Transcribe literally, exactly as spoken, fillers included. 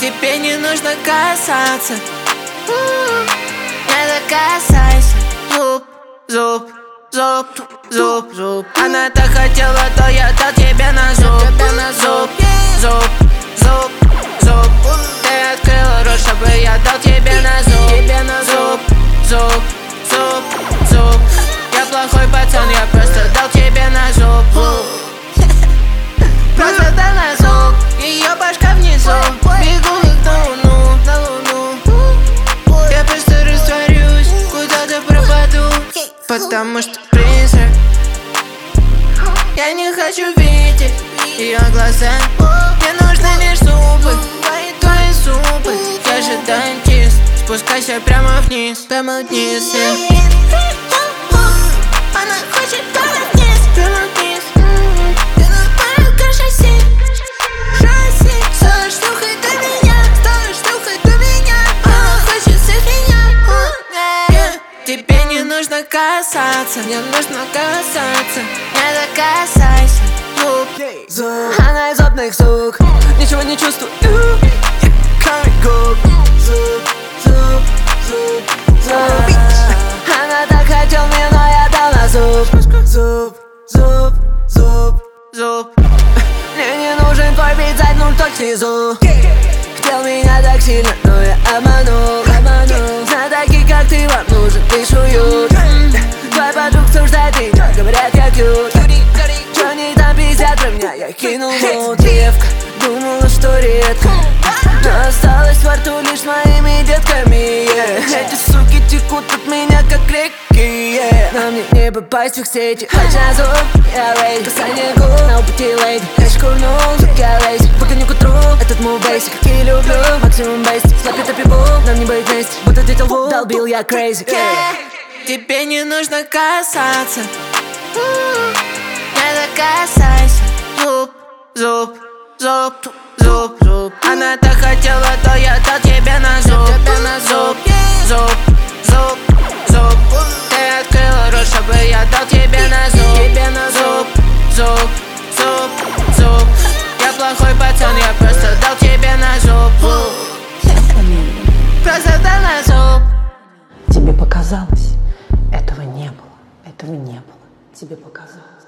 Тебе не нужно касаться, не докасайся. Зуб, зуб, зуб, зуб, зуб. Она так хотела, то я дал тебе на зуб. Зуб, зуб, зуб, зуб. Ты открыла рот, чтобы я дал тебе на зуб. Зуб, зуб, зуб, зуб. Я плохой пацан, я просто дал тебе на зуб. Просто дал на зуб. Ее башка внизу. Бегу как на луну, на луну. Я просто растворюсь, куда-то пропаду, потому что призрак. Я не хочу видеть ее глаза. Мне нужны лишь зубы, твои зубы. Я же дантист, спускайся прямо вниз, прямо вниз, yeah. Она хочет прямо вниз, прямо вниз. Ты на шасси, шасси. Стала шлюхой до меня, стала шлюхой до меня. Она хочет всех меня, yeah. Тебе не нужно касаться, мне нужно касаться. Не докасайся. Зуб, зуб. Она из опных звук, ничего не чувствую. Камень губ. Зуб, зуб, зуб, зуб. Она так хотела меня, но я дал на зуб. Зуб, зуб, зуб, зуб. Мне не нужен твой пиццать, ну точно не зуб. Хотел меня так сильно, но я обманул, обманул. На таких, как ты, вам нужен лишь уют. Твой подруг обсуждает меня, говорят, я кьют. Чё не там пиздят про меня, я кинул мут. Девка, думала, что редко, но осталась во рту лишь моими детками, yeah. Эти суки текут от меня, как реки, yeah. На мне не попасть в их сети. Хоть на зуб, я рейд, касание губ на пути лейди. Я шкурнул, звук я лейзи, пока не к утру. Этот мой бейсик, как и люблю, максимум бейсик. Слабит и пибу, нам не быть вместе, будто дятел Ву, долбил я crazy, yeah. Тебе не нужно касаться, не докасайся. Зуб, зуб, зуб, зуб, зуб. Она так хотела, то я дал тебе на зуб. Зуб, зуб, зуб, зуб. Ты открыла рот, чтобы я дал тебе на зуб. Зуб, зуб, зуб, зуб. Я плохой пацан, я просто дал тебе на зуб. Просто дал на зуб. Тебе показалось? Этого не было, этого не было. Тебе показалось.